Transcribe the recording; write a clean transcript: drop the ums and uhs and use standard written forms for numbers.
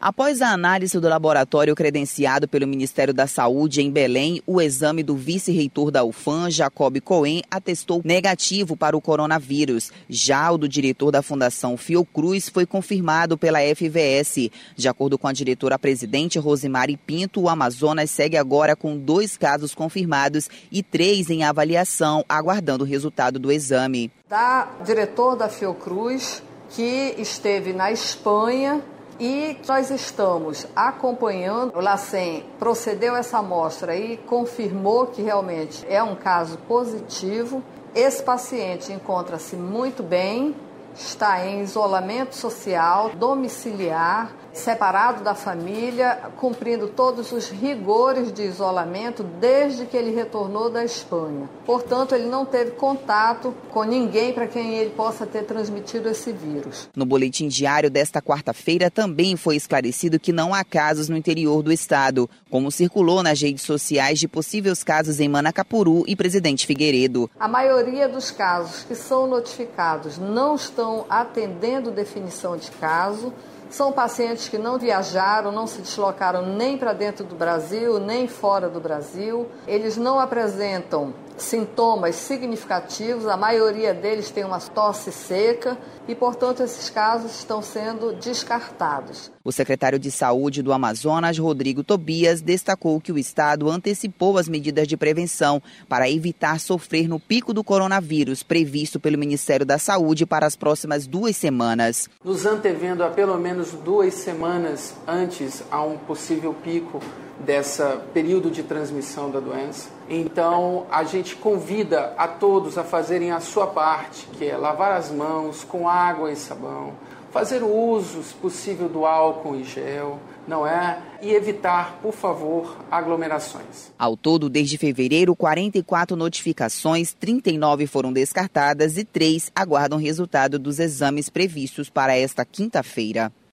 Após a análise do laboratório credenciado pelo Ministério da Saúde em Belém, o exame do vice-reitor da UFAM, Jacob Cohen, atestou negativo para o coronavírus. Já o do diretor da Fundação Fiocruz foi confirmado pela FVS. De acordo com a diretora-presidente Rosimari Pinto, o Amazonas segue agora com 2 casos confirmados e 3 em avaliação, aguardando o resultado do exame. Diretor da Fiocruz, que esteve na Espanha, e nós estamos acompanhando. O LACEN procedeu essa amostra e confirmou que realmente é um caso positivo. Esse paciente encontra-se muito bem, está em isolamento social, domiciliar, separado da família, cumprindo todos os rigores de isolamento desde que ele retornou da Espanha. Portanto, ele não teve contato com ninguém para quem ele possa ter transmitido esse vírus. No boletim diário desta quarta-feira também foi esclarecido que não há casos no interior do estado, como circulou nas redes sociais de possíveis casos em Manacapuru e Presidente Figueiredo. A maioria dos casos que são notificados não estão atendendo definição de caso. São pacientes que não viajaram, não se deslocaram nem para dentro do Brasil, nem fora do Brasil. Eles não apresentam sintomas significativos, a maioria deles tem uma tosse seca e, portanto, esses casos estão sendo descartados. O secretário de Saúde do Amazonas, Rodrigo Tobias, destacou que o estado antecipou as medidas de prevenção para evitar sofrer no pico do coronavírus previsto pelo Ministério da Saúde para as próximas 2 semanas. Nos antevendo a pelo menos 2 semanas antes a um possível pico desse período de transmissão da doença. Então, a gente convida a todos a fazerem a sua parte, que é lavar as mãos com água e sabão, fazer o uso, se possível, do álcool e gel, não é? E evitar, por favor, aglomerações. Ao todo, desde fevereiro, 44 notificações, 39 foram descartadas e 3 aguardam resultado dos exames previstos para esta quinta-feira.